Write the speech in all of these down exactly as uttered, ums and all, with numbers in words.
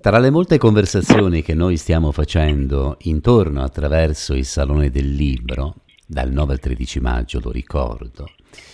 Tra le molte conversazioni che noi stiamo facendo intorno attraverso il Salone del Libro, dal nove al tredici maggio, lo ricordo,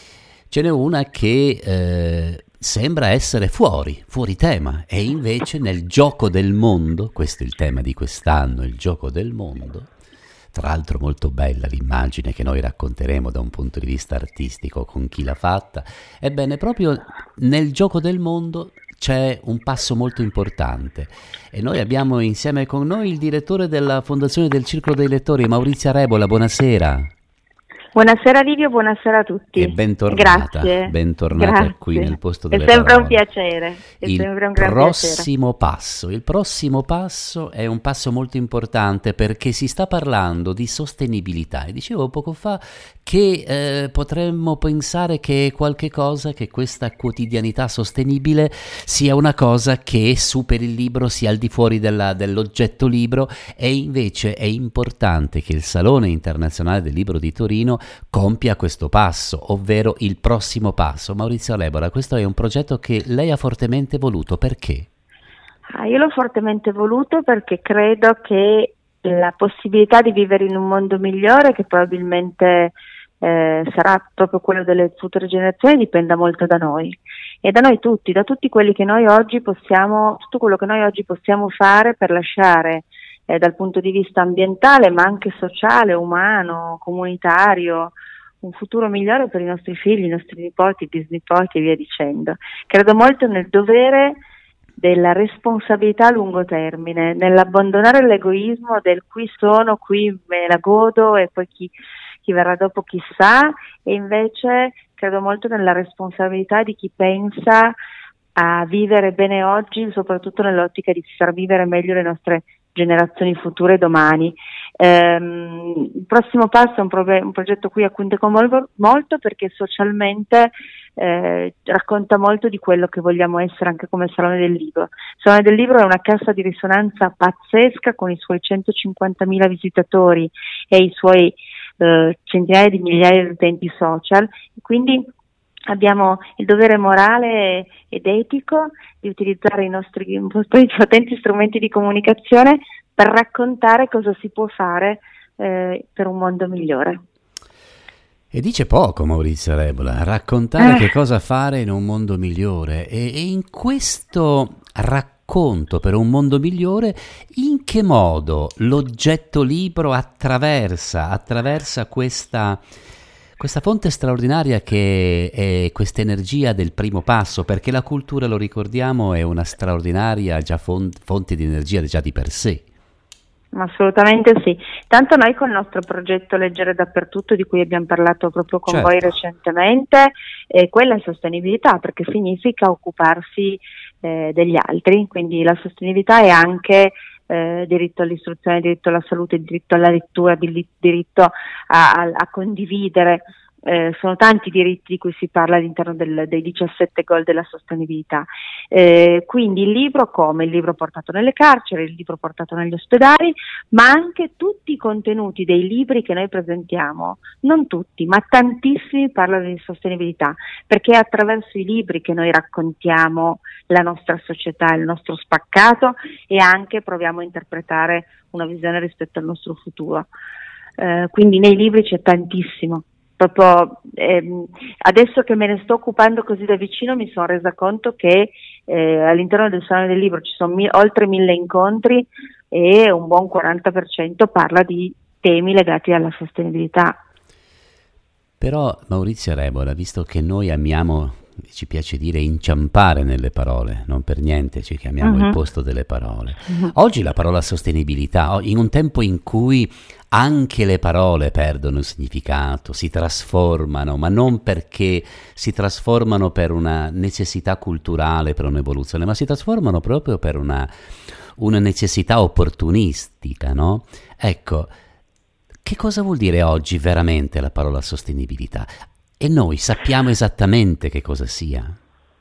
ce n'è una che eh, sembra essere fuori, fuori tema, e invece nel gioco del mondo, questo è il tema di quest'anno, il gioco del mondo, tra l'altro molto bella l'immagine che noi racconteremo da un punto di vista artistico con chi l'ha fatta, ebbene proprio nel gioco del mondo c'è un passo molto importante e noi abbiamo insieme con noi il direttore della Fondazione del Circolo dei Lettori, Maurizia Rebola. Buonasera. Buonasera Livio, buonasera a tutti. E bentornata, Grazie. bentornata Grazie. qui nel posto delle parole. È sempre parole. un piacere. È il sempre un gran prossimo piacere. passo, il prossimo passo è un passo molto importante perché si sta parlando di sostenibilità e dicevo poco fa che eh, potremmo pensare che qualche cosa, che questa quotidianità sostenibile sia una cosa che superi il libro, sia al di fuori della, dell'oggetto libro, e invece è importante che il Salone Internazionale del Libro di Torino compia questo passo, ovvero il prossimo passo. Maurizia Rebola, questo è un progetto che lei ha fortemente voluto, perché? Ah, io l'ho fortemente voluto perché credo che la possibilità di vivere in un mondo migliore, che probabilmente eh, sarà proprio quello delle future generazioni, dipenda molto da noi e da noi tutti, da tutti quelli che noi oggi possiamo, tutto quello che noi oggi possiamo fare per lasciare eh, dal punto di vista ambientale, ma anche sociale, umano, comunitario, un futuro migliore per i nostri figli, i nostri nipoti, i bisnipoti e via dicendo. Credo molto nel dovere della responsabilità a lungo termine, nell'abbandonare l'egoismo del qui sono, qui me la godo e poi chi, chi verrà dopo chissà, e invece credo molto nella responsabilità di chi pensa a vivere bene oggi, soprattutto nell'ottica di far vivere meglio le nostre generazioni future domani. Ehm, il prossimo passo è un, pro- un progetto cui a cui tengo molto, molto perché socialmente eh, racconta molto di quello che vogliamo essere anche come Salone del Libro. Il Salone del Libro è una cassa di risonanza pazzesca con i suoi centocinquantamila visitatori e i suoi eh, centinaia di migliaia di utenti social, quindi abbiamo il dovere morale ed etico di utilizzare i nostri potenti strumenti di comunicazione per raccontare cosa si può fare eh, per un mondo migliore. E dice poco Maurizia Rebola, raccontare eh. che cosa fare in un mondo migliore, e, e in questo racconto per un mondo migliore in che modo l'oggetto libro attraversa, attraversa questa... questa fonte straordinaria che è questa energia del primo passo, perché la cultura, lo ricordiamo, è una straordinaria già font- fonte di energia già di per sé. Assolutamente sì, tanto noi col nostro progetto Leggere Dappertutto, di cui abbiamo parlato proprio con certo. voi recentemente, eh, quella è sostenibilità, perché significa occuparsi eh, degli altri, quindi la sostenibilità è anche Eh, diritto all'istruzione, diritto alla salute, diritto alla lettura, diritto a, a, a condividere, eh, sono tanti i diritti di cui si parla all'interno del, dei diciassette goal della sostenibilità. Eh, quindi il libro, come il libro portato nelle carceri, il libro portato negli ospedali, ma anche tutti i contenuti dei libri che noi presentiamo, non tutti, ma tantissimi parlano di sostenibilità, perché è attraverso i libri che noi raccontiamo la nostra società, il nostro spaccato, e anche proviamo a interpretare una visione rispetto al nostro futuro. Eh, quindi nei libri c'è tantissimo. Proprio ehm, adesso che me ne sto occupando così da vicino mi sono resa conto che eh, all'interno del Salone del Libro ci sono mi- oltre mille incontri e un buon quaranta per cento parla di temi legati alla sostenibilità. Però Maurizia Rebola, visto che noi amiamo, ci piace dire, inciampare nelle parole, non per niente ci chiamiamo uh-huh. il posto delle parole. Uh-huh. Oggi la parola sostenibilità, in un tempo in cui anche le parole perdono il significato, si trasformano, ma non perché si trasformano per una necessità culturale, per un'evoluzione, ma si trasformano proprio per una, una necessità opportunistica, no? Ecco, che cosa vuol dire oggi veramente la parola sostenibilità? E noi sappiamo esattamente che cosa sia.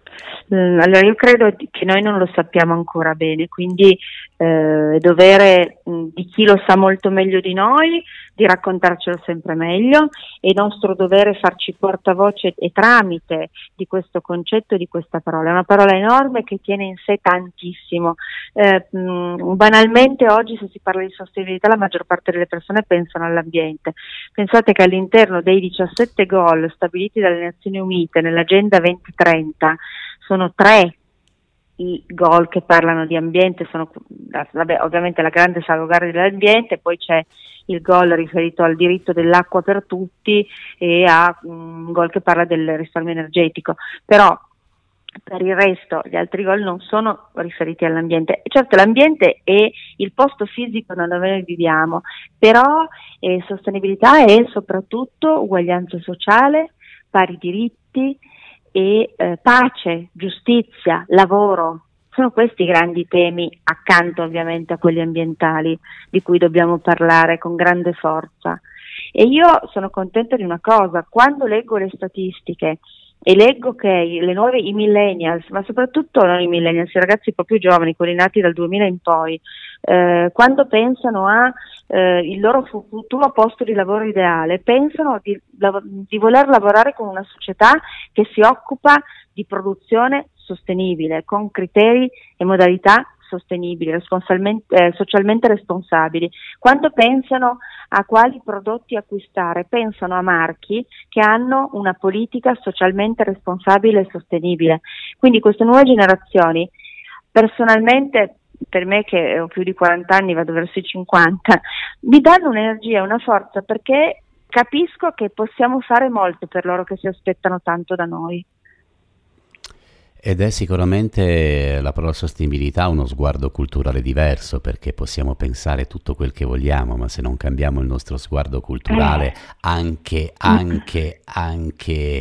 Mm, Allora, io credo di- che noi non lo sappiamo ancora bene, quindi eh, è dovere mh, di chi lo sa molto meglio di noi di raccontarcelo sempre meglio. È nostro dovere farci portavoce e tramite di questo concetto e di questa parola. È una parola enorme che tiene in sé tantissimo. Eh, mh, banalmente oggi, se si parla di sostenibilità, la maggior parte delle persone pensano all'ambiente. Pensate che all'interno dei diciassette goal stabiliti dalle Nazioni Unite nell'Agenda duemilatrenta sono tre i goal che parlano di ambiente, sono vabbè, ovviamente la grande salvaguardia dell'ambiente, poi c'è il goal riferito al diritto dell'acqua per tutti e a un goal che parla del risparmio energetico, però per il resto gli altri goal non sono riferiti all'ambiente. Certo, l'ambiente è il posto fisico dove noi viviamo, però eh, sostenibilità è soprattutto uguaglianza sociale, pari diritti e eh, pace, giustizia, lavoro. Sono questi i grandi temi, accanto ovviamente a quelli ambientali, di cui dobbiamo parlare con grande forza. E io sono contenta di una cosa: quando leggo le statistiche e leggo che le nuove, i millennials, ma soprattutto non i millennials, i ragazzi proprio giovani, quelli nati dal duemila in poi, eh, quando pensano a eh, il loro futuro posto di lavoro ideale, pensano di, di voler lavorare con una società che si occupa di produzione sostenibile, con criteri e modalità sostenibili, responsabilmente, eh, socialmente responsabili. Quando pensano a quali prodotti acquistare, pensano a marchi che hanno una politica socialmente responsabile e sostenibile. Quindi queste nuove generazioni, personalmente, per me che ho più di quaranta anni, vado verso i cinquanta, mi danno un'energia, una forza, perché capisco che possiamo fare molto per loro che si aspettano tanto da noi. Ed è sicuramente la parola sostenibilità uno sguardo culturale diverso, perché possiamo pensare tutto quel che vogliamo, ma se non cambiamo il nostro sguardo culturale, anche, anche, anche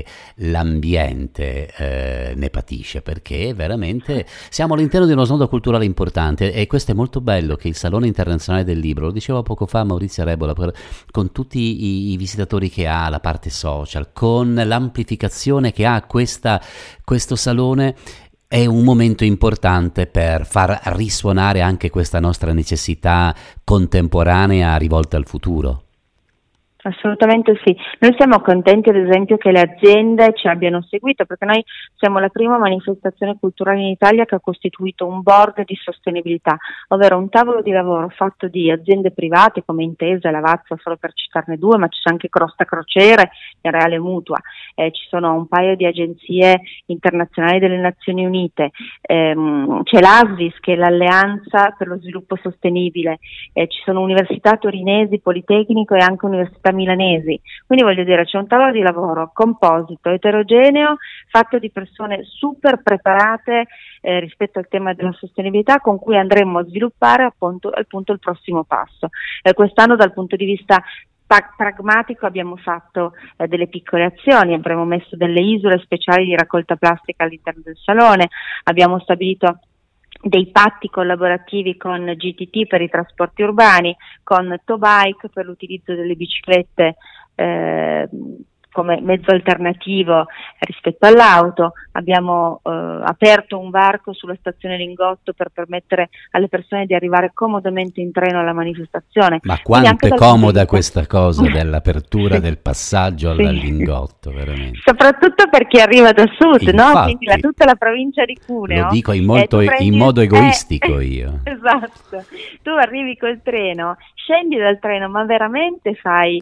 l'ambiente eh, ne patisce, perché veramente siamo all'interno di uno snodo culturale importante. E questo è molto bello, che il Salone Internazionale del Libro, lo diceva poco fa Maurizio Rebola, per, con tutti i, i visitatori che ha, la parte social, con l'amplificazione che ha questa, questo salone, è un momento importante per far risuonare anche questa nostra necessità contemporanea rivolta al futuro. Assolutamente sì, noi siamo contenti ad esempio che le aziende ci abbiano seguito, perché noi siamo la prima manifestazione culturale in Italia che ha costituito un board di sostenibilità, ovvero un tavolo di lavoro fatto di aziende private come Intesa e Lavazza, solo per citarne due, ma c'è anche Costa Crociere e Reale Mutua, eh, ci sono un paio di agenzie internazionali delle Nazioni Unite, ehm, c'è l'ASVIS che è l'Alleanza per lo Sviluppo Sostenibile, eh, ci sono università torinesi, Politecnico e anche università milanesi, quindi voglio dire c'è un tavolo di lavoro composito, eterogeneo, fatto di persone super preparate eh, rispetto al tema della sostenibilità, con cui andremo a sviluppare appunto, appunto il prossimo passo. Eh, quest'anno dal punto di vista pa- pragmatico abbiamo fatto eh, delle piccole azioni, avremo messo delle isole speciali di raccolta plastica all'interno del salone, abbiamo stabilito dei patti collaborativi con G T T per i trasporti urbani, con Tobike per l'utilizzo delle biciclette eh, come mezzo alternativo rispetto all'auto, abbiamo eh, aperto un varco sulla stazione Lingotto per permettere alle persone di arrivare comodamente in treno alla manifestazione. Ma quanto è comoda questa cosa dell'apertura sì. del passaggio alla sì. Lingotto, veramente. Soprattutto per chi arriva da sud, Infatti, no? Quindi la, tutta la provincia di Cuneo. Lo dico in, molto, eh, in modo egoistico eh, io. Esatto, tu arrivi col treno, scendi dal treno, ma veramente fai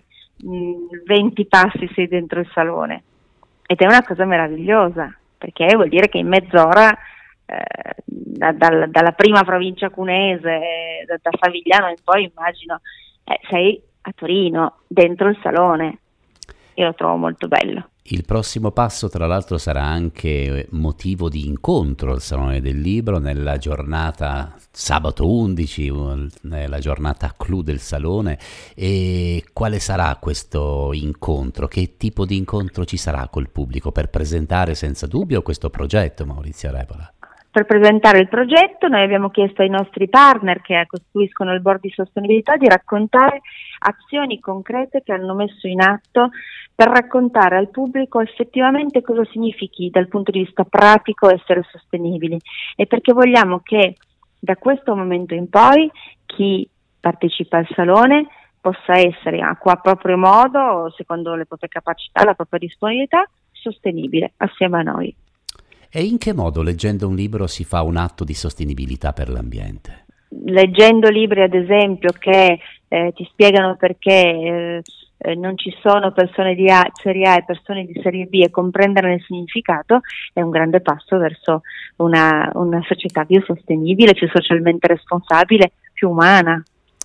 venti passi sei dentro il salone, ed è una cosa meravigliosa, perché vuol dire che in mezz'ora eh, da, da, dalla prima provincia cuneese, da, da Savigliano in poi immagino eh, sei a Torino dentro il salone. Io lo trovo molto bello. Il prossimo passo, tra l'altro, sarà anche motivo di incontro al Salone del Libro nella giornata sabato undici, nella giornata clou del Salone. E quale sarà questo incontro? Che tipo di incontro ci sarà col pubblico per presentare senza dubbio questo progetto, Maurizio Rebola? per presentare il progetto. Noi abbiamo chiesto ai nostri partner che costituiscono il board di sostenibilità di raccontare azioni concrete che hanno messo in atto per raccontare al pubblico effettivamente cosa significhi dal punto di vista pratico essere sostenibili, e perché vogliamo che da questo momento in poi chi partecipa al salone possa essere a proprio modo, secondo le proprie capacità, la propria disponibilità, sostenibile assieme a noi. E in che modo, leggendo un libro, si fa un atto di sostenibilità per l'ambiente? Leggendo libri, ad esempio, che eh, ti spiegano perché eh, non ci sono persone di A, serie A e persone di serie B, e comprenderne il significato è un grande passo verso una, una società più sostenibile, più socialmente responsabile, più umana.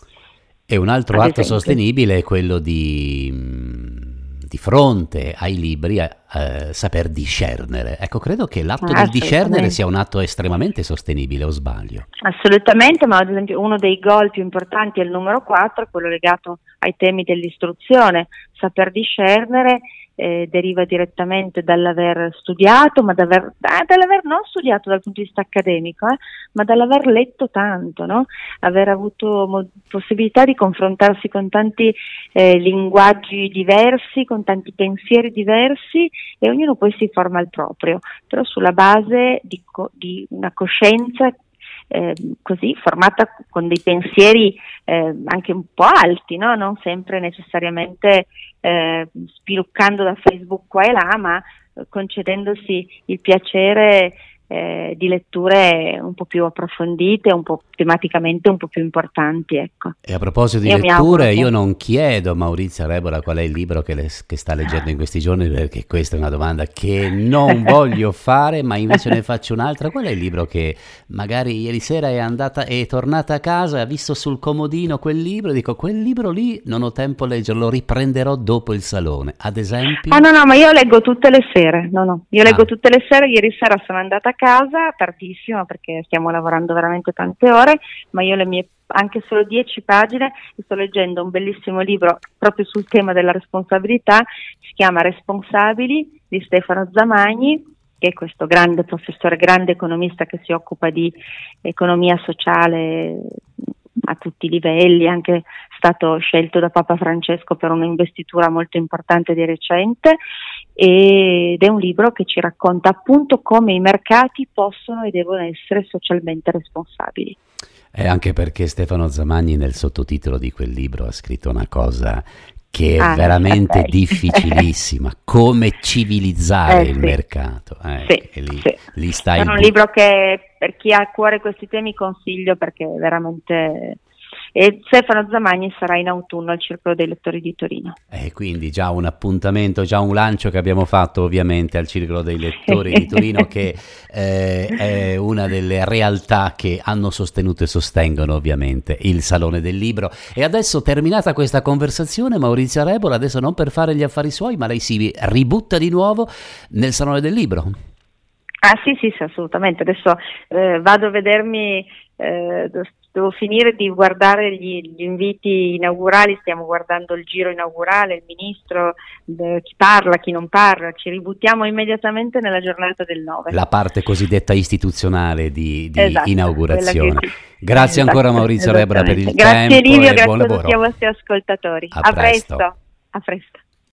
E un altro Ad atto esempio. sostenibile è quello di, di fronte ai libri, eh, saper discernere. Ecco, credo che l'atto Ah, del discernere sia un atto estremamente sostenibile, o sbaglio? Assolutamente, ma ad esempio uno dei goal più importanti è il numero quattro, quello legato ai temi dell'istruzione. Saper discernere eh, deriva direttamente dall'aver studiato, ma dall'aver, eh, dall'aver non studiato dal punto di vista accademico, eh, ma dall'aver letto tanto, no? Aver avuto mo- possibilità di confrontarsi con tanti eh, linguaggi diversi, con tanti pensieri diversi, e ognuno poi si forma il proprio, però sulla base di, co- di una coscienza Eh, così formata con dei pensieri eh, anche un po' alti, no? Non sempre necessariamente eh, spiluccando da Facebook qua e là, ma concedendosi il piacere eh, di letture un po' più approfondite, un po' tematicamente un po' più importanti, ecco. E a proposito di io letture, io che... non chiedo a Maurizia Rebola qual è il libro che, le, che sta leggendo in questi giorni, perché questa è una domanda che non voglio fare, ma invece ne faccio un'altra. Qual è il libro che magari ieri sera è andata, è tornata a casa e ha visto sul comodino quel libro e dico, quel libro lì non ho tempo a leggerlo, lo riprenderò dopo il salone, ad esempio? Ah no, no, ma io leggo tutte le sere, no, no, io leggo Ah. tutte le sere. Ieri sera sono andata a casa, tardissimo, perché stiamo lavorando veramente tante ore, ma io le mie anche solo dieci pagine, sto leggendo un bellissimo libro proprio sul tema della responsabilità, si chiama Responsabili, di Stefano Zamagni, che è questo grande professore, grande economista che si occupa di economia sociale a tutti i livelli, anche stato scelto da Papa Francesco per un'investitura molto importante di recente, ed è un libro che ci racconta appunto come i mercati possono e devono essere socialmente responsabili. E anche perché Stefano Zamagni nel sottotitolo di quel libro ha scritto una cosa che è Ah, veramente okay. difficilissima, come civilizzare Eh, il sì. mercato. Eh, Sì, e lì, sì. lì stai È un bu- libro che per chi ha a cuore questi temi consiglio, perché è veramente... E Stefano Zamagni sarà in autunno al Circolo dei Lettori di Torino. E quindi già un appuntamento, già un lancio che abbiamo fatto ovviamente al Circolo dei Lettori di Torino, che eh, è una delle realtà che hanno sostenuto e sostengono ovviamente il Salone del Libro. E adesso, terminata questa conversazione, Maurizia Rebola, adesso non per fare gli affari suoi, ma lei si ributta di nuovo nel Salone del Libro. Ah sì, sì, sì, assolutamente. Adesso eh, vado a vedermi, eh, devo finire di guardare gli, gli inviti inaugurali, stiamo guardando il giro inaugurale, il ministro, eh, chi parla, chi non parla, ci ributtiamo immediatamente nella giornata del nove. La parte cosiddetta istituzionale di, di Esatto, inaugurazione. quella che- Grazie esatto, ancora Maurizio Rebola per il grazie tempo Livio, e grazie buon a lavoro. tutti i vostri ascoltatori. A A presto. presto. A presto.